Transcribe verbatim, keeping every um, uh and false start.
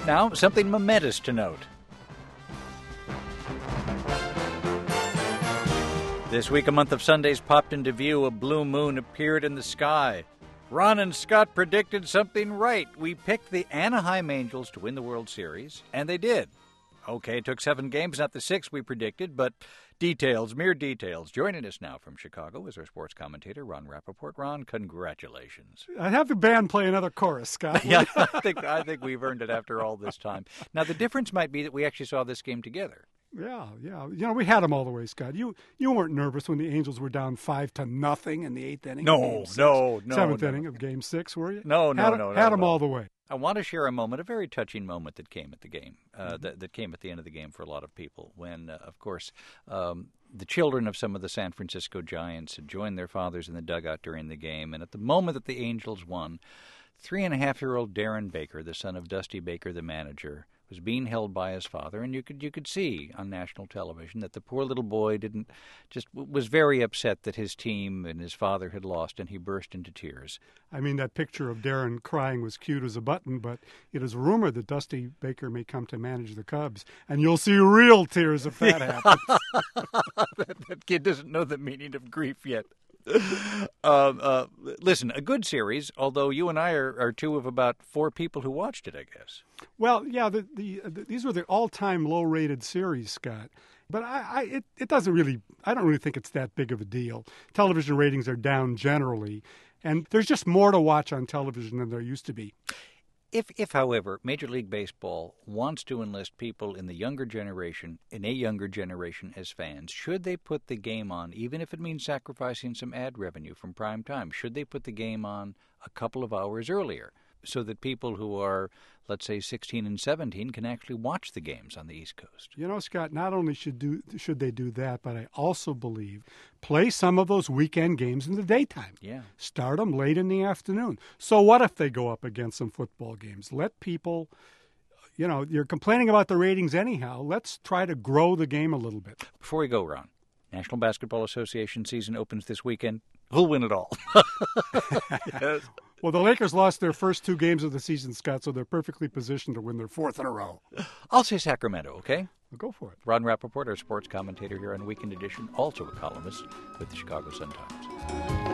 Now, something momentous to note. This week, a month of Sundays popped into view. A blue moon appeared in the sky. Ron and Scott predicted something right. We picked the Anaheim Angels to win the World Series, and they did. Okay, it took seven games, not the six we predicted, but details, mere details. Joining us now from Chicago is our sports commentator, Ron Rappaport. Ron, congratulations. I'd have the band play another chorus, Scott. Yeah, I think, I think we've earned it after all this time. Now, the difference might be that we actually saw this game together. Yeah, yeah. You know, we had them all the way, Scott. You you weren't nervous when the Angels were down five to nothing in the eighth inning. No, no, no. Seventh no. inning of Game Six, were you? No, no, had, no. Had no, them no. all the way. I want to share a moment, a very touching moment that came at the game, uh, Mm-hmm. that, that came at the end of the game for a lot of people when, uh, of course, um, the children of some of the San Francisco Giants had joined their fathers in the dugout during the game. And at the moment that the Angels won, three-and-a-half-year-old Darren Baker, the son of Dusty Baker, the manager, was being held by his father, and you could you could see on national television that the poor little boy didn't just was very upset that his team and his father had lost, and he burst into tears. I mean, that picture of Darren crying was cute as a button, but it is rumored that Dusty Baker may come to manage the Cubs, and you'll see real tears if that happens. that, that kid doesn't know the meaning of grief yet. um, uh, listen, a good series, although you and I are, are two of about four people who watched it, I guess. Well, yeah, the, the, the these were the all-time low-rated series, Scott. But I, I it, it doesn't really, I don't really think it's that big of a deal. Television ratings are down generally, and there's just more to watch on television than there used to be. If, if, however, Major League Baseball wants to enlist people in the younger generation, in a younger generation as fans, should they put the game on, even if it means sacrificing some ad revenue from prime time, should they put the game on a couple of hours earlier so that people who are, let's say, sixteen and seventeen can actually watch the games on the East Coast? You know, Scott, not only should do should they do that, but I also believe play some of those weekend games in the daytime. Yeah. Start them late in the afternoon. So what if they go up against some football games? Let people, you know, you're complaining about the ratings anyhow. Let's try to grow the game a little bit. Before we go, Ron, National Basketball Association season opens this weekend. Who'll win it all? Yes. Well, the Lakers lost their first two games of the season, Scott, so they're perfectly positioned to win their fourth in a row. I'll say Sacramento, okay? Well, go for it. Ron Rappaport, our sports commentator here on Weekend Edition, also a columnist with the Chicago Sun-Times.